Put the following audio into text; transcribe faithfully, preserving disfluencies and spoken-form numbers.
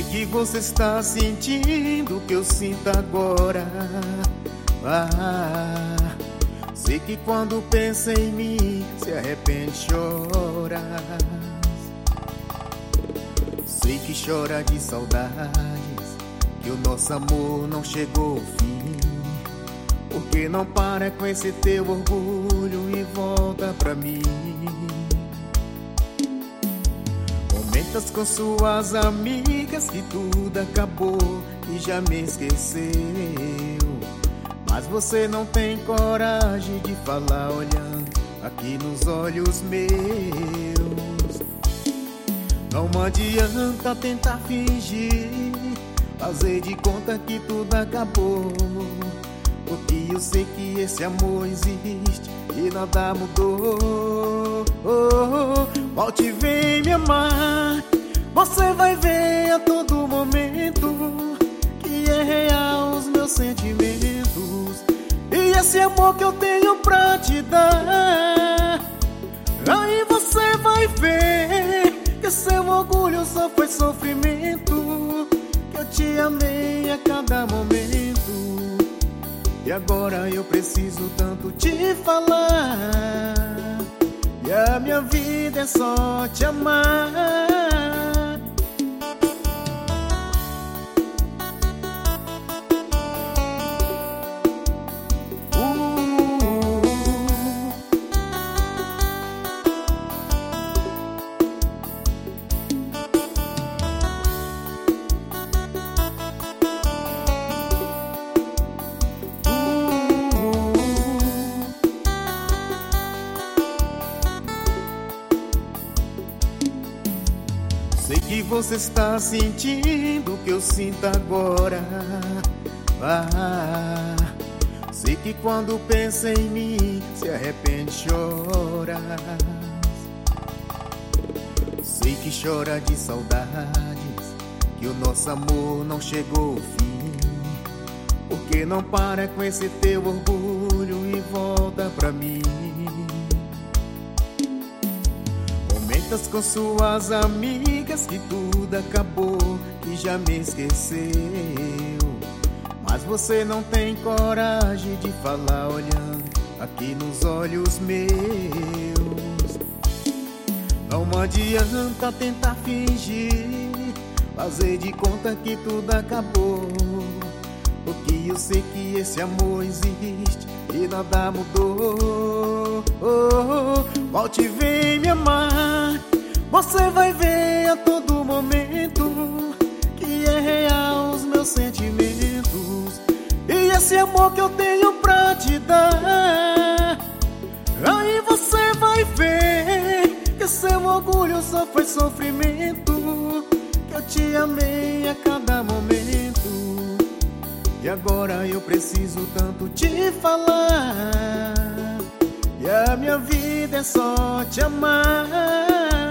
que você está sentindo o que eu sinto agora. Ah, sei que quando pensa em mim se arrepende e chora. Sei que chora de saudades, que o nosso amor não chegou ao fim. Porque não para com esse teu orgulho e volta pra mim. Comentas com suas amigas que tudo acabou e já me esqueceu. Mas você não tem coragem de falar olhando aqui nos olhos meus. Não adianta tentar fingir, fazer de conta que tudo acabou. Porque eu sei que esse amor existe e nada mudou. Volte e vem me amar, você vai ver a todo momento que é real os meus sentimentos. E esse amor que eu tenho pra te dar, aí você vai ver que seu orgulho só foi sofrimento. Que eu te amei a cada momento. E agora eu preciso tanto te falar, e a minha vida é só te amar. Sei que você está sentindo o que eu sinto agora. Ah, sei que quando pensa em mim se arrepende e chora. Sei que chora de saudades, que o nosso amor não chegou ao fim. Porque não para com esse teu orgulho e volta pra mim. Comentas com suas amigas que tudo acabou e já me esqueceu. Mas você não tem coragem de falar olhando aqui nos olhos meus. Não adianta tentar fingir, fazer de conta que tudo acabou. Porque eu sei que esse amor existe e nada mudou. Volte e vem me amar, você vai ver a todo momento que é real os meus sentimentos. E esse amor que eu tenho pra te dar, aí você vai ver que seu orgulho só foi sofrimento. Que eu te amei a cada momento. E agora eu preciso tanto te falar, e a minha vida é só te amar.